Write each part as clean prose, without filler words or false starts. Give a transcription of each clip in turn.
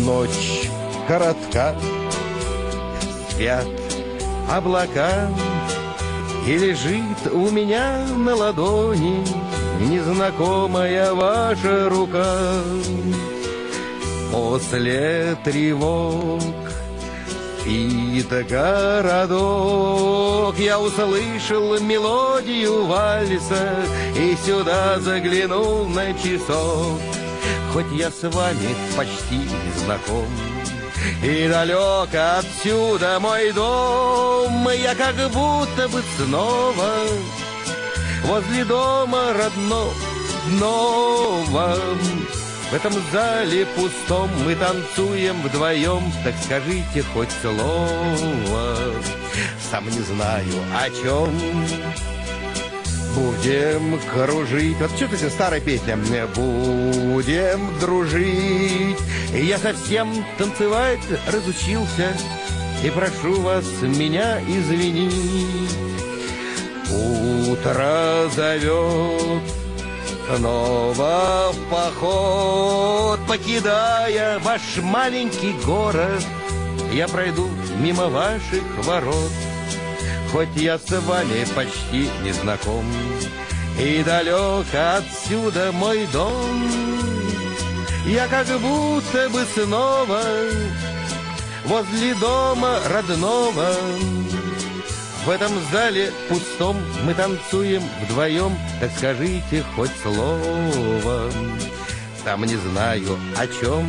ночь коротка, спят облака, и лежит у меня на ладони незнакомая ваша рука. После тревог спит городок, я услышал мелодию вальса и сюда заглянул на часок. Хоть я с вами почти не знаком, и далеко отсюда мой дом, я как будто бы снова возле дома родного. В этом зале пустом мы танцуем вдвоем, так скажите хоть слово, сам не знаю о чем. Будем кружить. Вот что это старая песня? Будем дружить. Я совсем танцевать разучился, и прошу вас меня извинить. Утро зовет снова в поход, покидая ваш маленький город, я пройду мимо ваших ворот. Хоть я с вами почти не знаком, и далеко отсюда мой дом, я как будто бы снова возле дома родного. В этом зале пустом мы танцуем вдвоем, так скажите хоть слово, сам не знаю о чем.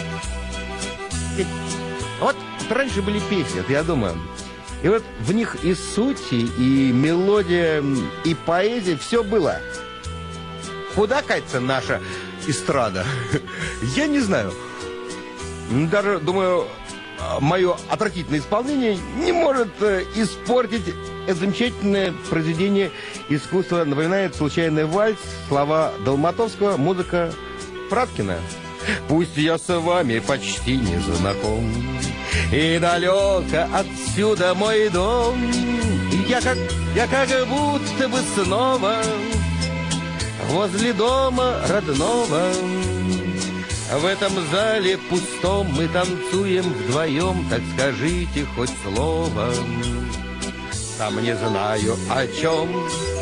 Вот раньше были песни, это я думаю. И вот в них и сути, и мелодия, и поэзия, все было. Куда катится наша эстрада? Я не знаю. Даже, думаю, мое отвратительное исполнение не может испортить это замечательное произведение искусства. Напоминает случайный вальс, слова Долматовского, музыка Фраткина. Пусть я с вами почти не знаком, и далеко отсюда мой дом, я как будто бы снова возле дома родного. В этом зале пустом мы танцуем вдвоем, так скажите хоть слово, сам не знаю о чем.